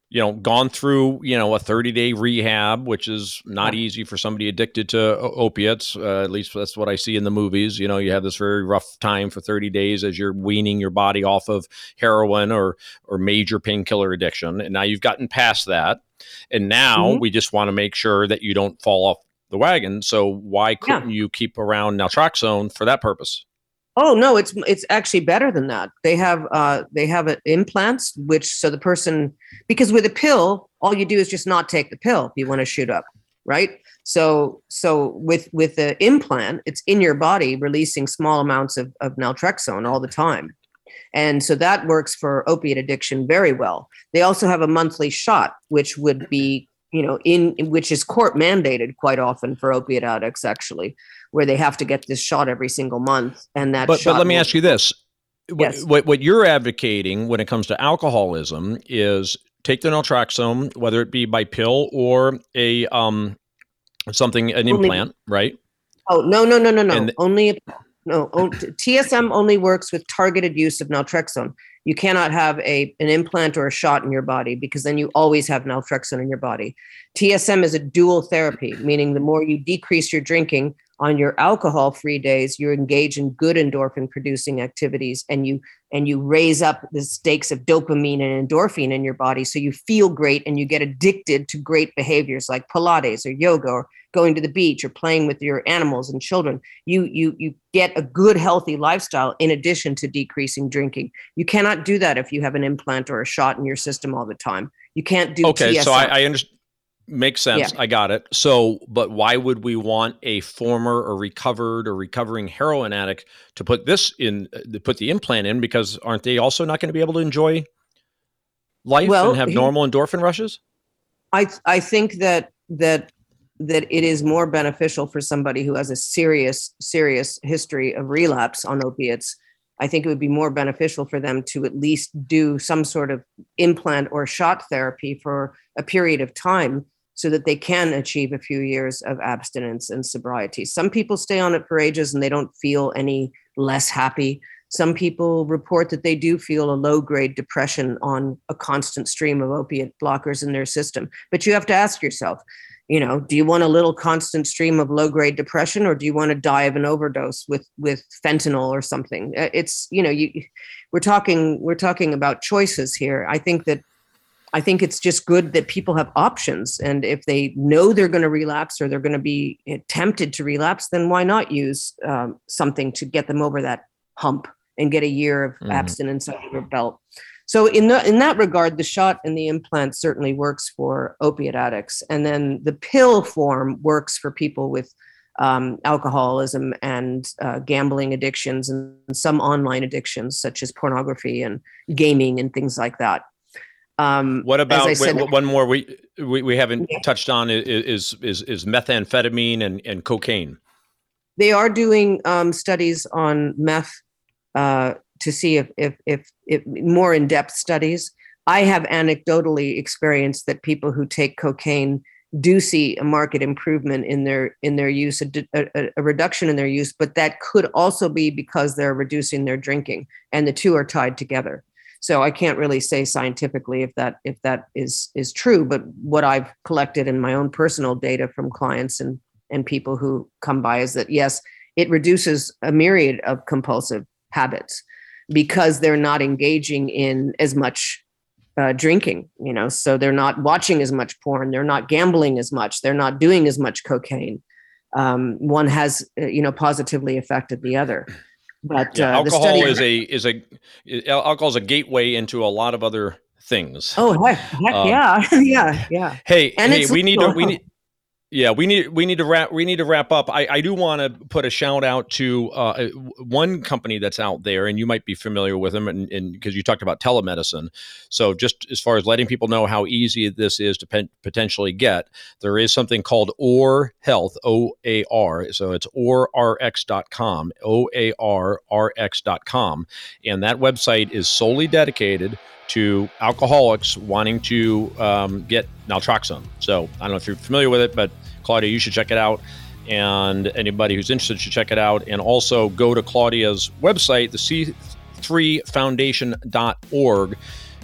you know, gone through, you know, a thirty day rehab, which is not yeah. easy for somebody addicted to opiates. Uh, at least that's what I see in the movies. You know, you have this very rough time for thirty days as you're weaning your body off of heroin or, or major painkiller addiction. And now you've gotten past that. And now mm-hmm. we just want to make sure that you don't fall off the wagon. So why couldn't yeah. you keep around naltrexone for that purpose? Oh no, it's it's actually better than that. They have uh, they have uh, implants, which so the person, because with a pill, all you do is just not take the pill if you want to shoot up, right? So so with with the implant, it's in your body releasing small amounts of, of naltrexone all the time, and so that works for opiate addiction very well. They also have a monthly shot, which would be you know in which is court mandated quite often for opiate addicts actually, where they have to get this shot every single month. And that but, shot but let me will- ask you this. Yes. What, what, what you're advocating when it comes to alcoholism is take the naltrexone, whether it be by pill or a um something, an Only- implant, right? Oh, no, no, no, no, no. And- only, no, oh, T S M only works with targeted use of naltrexone. You cannot have a an implant or a shot in your body because then you always have naltrexone in your body. T S M is a dual therapy, meaning the more you decrease your drinking on your alcohol-free days, you engage in good endorphin-producing activities, and you and you raise up the stakes of dopamine and endorphin in your body, so you feel great and you get addicted to great behaviors like Pilates or yoga or going to the beach or playing with your animals and children. You you you get a good, healthy lifestyle in addition to decreasing drinking. You cannot do that if you have an implant or a shot in your system all the time. You can't do okay, T S M. so I, I understand. Makes sense. Yeah. I got it. So, but why would we want a former or recovered or recovering heroin addict to put this in, to put the implant in? Because aren't they also not going to be able to enjoy life Well, and have he- normal endorphin rushes? I I think that that that it is more beneficial for somebody who has a serious serious history of relapse on opiates. I think it would be more beneficial for them to at least do some sort of implant or shot therapy for a period of time so that they can achieve a few years of abstinence and sobriety. Some people stay on it for ages and they don't feel any less happy. Some people report that they do feel a low-grade depression on a constant stream of opiate blockers in their system. But you have to ask yourself, you know, do you want a little constant stream of low-grade depression, or do you want to die of an overdose with with fentanyl or something? It's, you know, you we're talking we're talking about choices here. I think that I think it's just good that people have options, and if they know they're going to relapse or they're going to be tempted to relapse, then why not use um, something to get them over that hump and get a year of mm-hmm. abstinence under their belt. So in the, in that regard, the shot and the implant certainly works for opiate addicts. And then the pill form works for people with um, alcoholism and uh, gambling addictions and some online addictions, such as pornography and gaming and things like that. Um, what about I said, wait, one more we we, we haven't yeah. touched on is, is, is methamphetamine and, and cocaine. They are doing um, studies on meth uh, to see if, if, if, if more in-depth studies. I have anecdotally experienced that people who take cocaine do see a marked improvement in their in their use, a, a, a reduction in their use, but that could also be because they're reducing their drinking, and the two are tied together. So I can't really say scientifically if that if that is is true, but what I've collected in my own personal data from clients and and people who come by is that yes, it reduces a myriad of compulsive habits because they're not engaging in as much uh, drinking, you know, so they're not watching as much porn, they're not gambling as much, they're not doing as much cocaine. Um, one has, uh, you know, positively affected the other. But yeah, uh, alcohol the study- is a is a alcohol is a gateway into a lot of other things. Oh heck, heck um, yeah, yeah, yeah. Hey, and hey, it's we need to legal. we need. Yeah, we need we need to wrap we need to wrap up. I, I do want to put a shout out to uh, one company that's out there, and you might be familiar with them, and because you talked about telemedicine. So just as far as letting people know how easy this is to pen, potentially get, there is something called O A R Health, O A R. So it's O A R X dot com, O A R R X dot com, and that website is solely dedicated to alcoholics wanting to um, get naltrexone. So I don't know if you're familiar with it, but Claudia, you should check it out. And anybody who's interested should check it out. And also go to Claudia's website, the C three foundation dot org.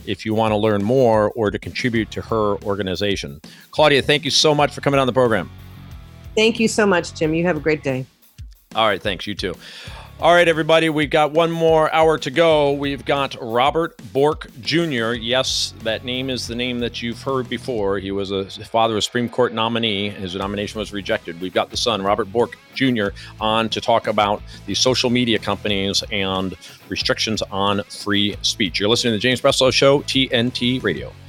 if you want to learn more or to contribute to her organization. Claudia, thank you so much for coming on the program. Thank you so much, Jim. You have a great day. All right. Thanks. You too. All right, everybody. We've got one more hour to go. We've got Robert Bork Junior Yes, that name is the name that you've heard before. He was a father of a Supreme Court nominee. His nomination was rejected. We've got the son, Robert Bork Junior, on to talk about the social media companies and restrictions on free speech. You're listening to the James Breslow Show, T N T Radio.